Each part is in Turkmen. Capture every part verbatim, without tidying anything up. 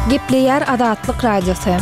Gepleyer Adatlyk Radiosu.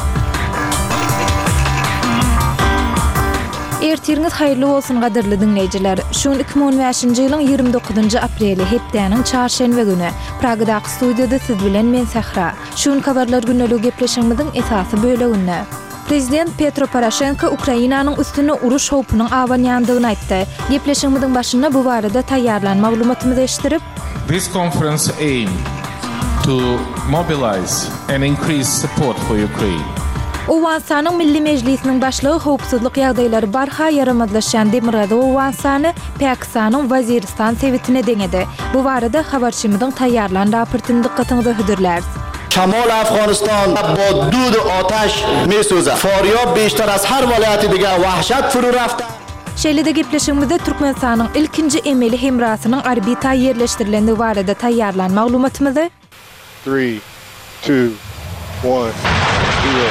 Ertiriniz hayırlı olsun gaderli dinleyijiler. Şun iki bin on beşinji ýylyň ýygrimi dokuzynjy apreli hepdeniň çarşenbe güni Pragdaky studiýada siz bilen men Sahra. Şun kabarlar günlük gepleşigimiziň esasy böleginde. Prezident Petro Poroshenko Ukrainanyň üstüne uruş howpunyň awanýandygyny aýtdy. Gepleşigimiziň başynda bu barada taýýarlan maglumatymyzy eşdirip, This conference aimed to mobilize and increase support for Ukraine. Owansanyň Milli Mejlisiniň başlygy howpsuzlyk ýagdaýlary barha yaramazlaşan Demirado Owansany Pakistanyň Waziristan sewitine deňedi. Bu barada habarçymyzyň taýýarlan raportyny dikkatiňize hödürler. شمال افغانستان با دود و آتش میسوزد. فاریاب بیشتر از هر ولایت دیگه وحشت فرو رفته. Şeýlede gepleşigimizde Türkmenistanyň ilkinji emeli hemrasynyň orbita ýerleşdirilenligi barada taýýarlan maglumatymyzy three, two, one, zero.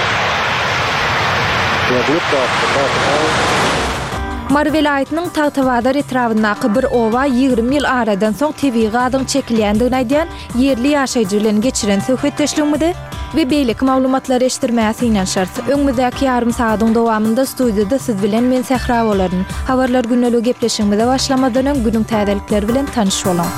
Mar welaýatynyň Tawtawazar etrawyndaky bir owa ýygrimi ýyl aradan soň tebii gadyň çekilýändigini aýdýan yerli ýaşaýjy bilen geçiren söhbetleşigimizde we beýleki maglumatlary eşdirmäsi inen şart. Öňümüzdäki ýarym saatyň dowamında studiýada siz bilen men Sahra bolaryn. Habarlar günlük gepleşigimizde başlamadan öň günüň täzelikleri bilen tanyş bolan.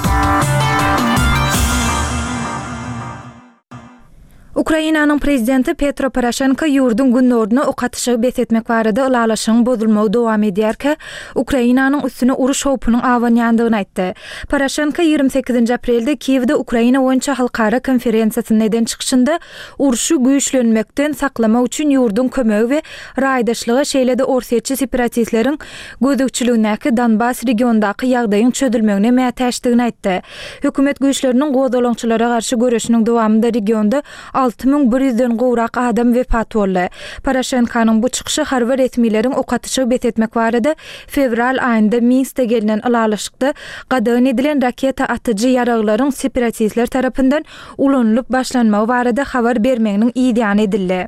Ukrainanyň prezidenti Petro Poroshenko ýurdun günnörüne okatyşy besetmek barada ulalaşyň bozulmagy dowam edýärkä, Ukrainanyň üstüne uruş howpunyň awanýandygyny aýtdy. Poroshenko ýygrimi sekizinji aprelde Kiewde Ukraina boýunça halkara konferensiýasynyň eden çykyşynda uruşy güýçlenmekden saklamak üçin ýurdun kömegi we raýdaşlygy şeýlede orsiýetçi separatistleriň gözükçüligindäki Donbas regionundaky ýagdaýyň çözülmegine mätäşdigini aýtdy. Hökümet güýçleriniň gozalançylara garşy görüşiniň dowamında regionda altı bin bir ýüzden gowrak adam wepat boldy. Poroshenkonyň bu çykyşy harby resmiýetiň okatyşy besetmek barada fevral aýynda Minskde gelinen ulalaşykda gadagyn edilen raketa atyjy ýaraglaryň separatistler tarapyndan ulanylyp başlanmagy barada habar bermeginiň ýa edildi.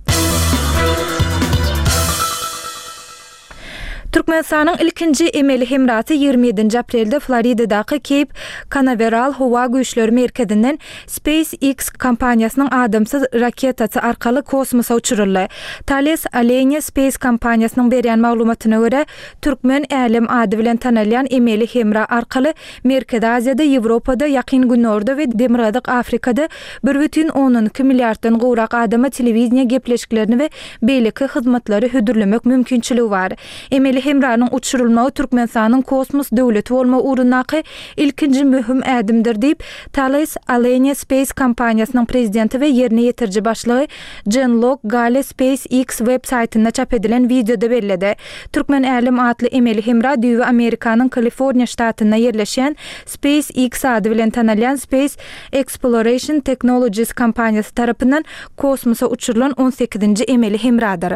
Türkmenistanyň ilkinji emeli hemrasy ýygrimi ýedinji aprelde Floridadaky Cape Canaveral howa güýçleri merkezinden SpaceX kompaniýasynyň adamsyz raketasy arkaly kosmosa uçuruldy. Thales Alenia Space kompaniýasynyň berýän maglumatyna görä, Türkmen älim ady bilen tanalýan emeli hemra arkaly Merkezi Aziýada, Ýewropada, ýakyn günnörde we Demirgadyk Afrikada bir бүтүn on iki milliarddan gowrak adama telewiziýa gepleşiklerini we beýleki hyzmatlary hödürlemek mümkinçiligi bar. Emeli hemranyň uçurulmagy Türkmenistanyň kosmos döwleti bolma urunaky ilkinji möhüm ädimdir diýip Thales Alenia Space kompaniýasynyň prezidenti we ýerine ýetirji başlygy Jean-Luc Gale SpaceX web saýtyna çap edilen videoda bellädi. Türkmen älim atly emeli hemra düýbi Amerikanyň Kaliforniýa ştatyna ýerleşen SpaceX ady bilen tanalýan Space Exploration Technologies kompaniýasy tarapyndan kosmosa uçurulan on sekizinji emeli hemradyr.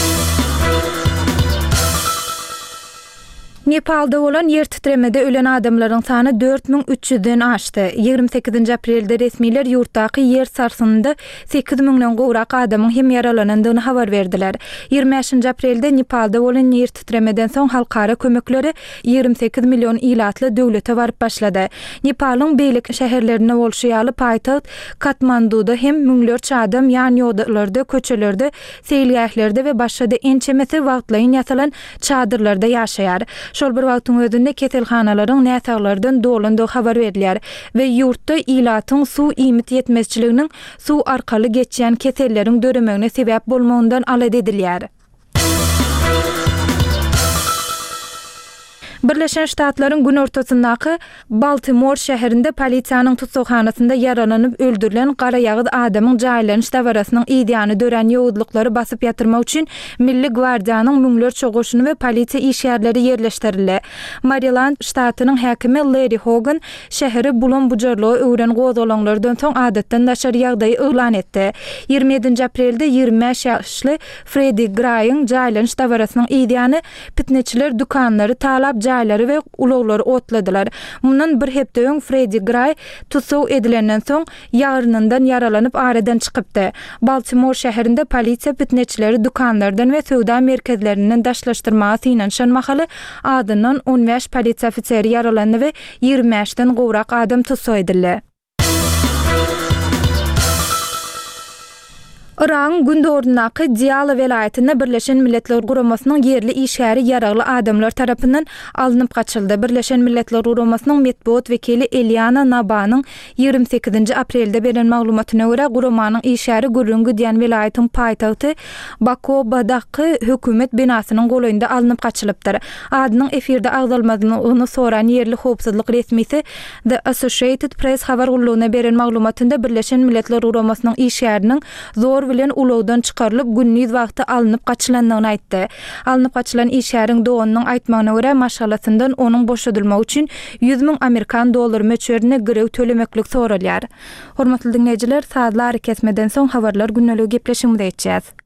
Nepalda bolan yer titremede ölen adamlaryň sany dört bin üç ýüzden aşdy. ýygrimi sekizinji aprelde resmiýetler ýurtdaky yer sarsynynda sekiz miňden gowrak adamyň hem yaralanandygyny habar berdiler. ýygrimi beşinji aprelde Nepalda bolan yer titremeden soň halkara kömekleri ýygrimi sekiz million ilatly döwlete baryp başlady. Nepalyň beýlik şäherlerine bolşýaly paýtaht Katmanduda hem müňlerçe adam ýan ýollarda, köçelerde, seýilgählerde we başga ençemesi wagtlaryň ýasalan çadyrlarda ýaşaýar. Şol bir wagtyň özünde keselhanalaryň näsaglardan dolandygy habar berilýär we ýurtda ilatyň suw iýmit ýetmezçiliginiň suw arkaly geçýän keselleriň döremegine sebäp bolmagyndan alad edilýär. Birleşen Ştatlaryň gün ortasyndaky Baltimore şäherinde polisiýanyň tutsakhanasyna yaralanyp öldürilen gara ýagyz adamyň jaýlanyş dawarasynyň ýa dören ýowuzlyklary basyp ýatyrmak üçin Milli Gwardiýanyň müňlerçe goşuny we polisiýa işgärleri ýerleşdirildi. Maryland ştatynyň häkimi Larry Hogan şäheri bulan bujarlygy öwren gozalanlardan soň adatdan daşary ýagdaý elan etdi. ýygrimi ýedinji aprelde ýygrimi beş ýaşly Freddie Gray'ın jaýlanyş dawarasynyň ýa pitneçiler dukanlary talap jaýlary we ulaglary otladylar. Mundan bir hepde öň Freddie Gray tutsaw edilenden soň ýarynyndan yaralanyp aradan çykypdy. Baltimore şäherinde polisiýa pitneçileri dukanlardan we söwda merkezlerinden daşlaşdyrmagy inen şanmahaly adyndan on beş polisiýa ofiseri yaralandy we ýygrimi beşden gowrak adam tutsaw edildi. Iran gündorundaky Diyala velayetinde Birleşen Milletler Guramasının yerli işgäri ýaragly adamlar tarapyndan alınıp kaçyldy. Birleşen Milletler Guramasının metbuat vekili Eliana Nabanyň ýygrimi sekizinji aprelde beren maglumatyna görä Guramanyň işgäri gürrüňki diýen velayetin paýtagty Bakobadaky hökümet binasynyň goýunda alınıp kaçylypdyr. Adynyň efirde agdalmadygyny soran yerli howpsuzlyk resmisi The Associated Press habar gullugyna beren maglumatynda Birleşen Milletler Guramasının işgäriniň zor bilen ulawdan çykarylyp günnüz wagty alınıp kaçylandygyny aýtdy. Alınıp kaçylan işgäriň dowanynyň aýtmagyna görä maşgalatyndan onuň boşadylmagy üçin yüz miň Amerikan dollary möçberine girew tölemeklik soralýar. Hormatly dinleýijiler, saatlar kesmeden soň habarlar günneligi gepleşiginde etjäs.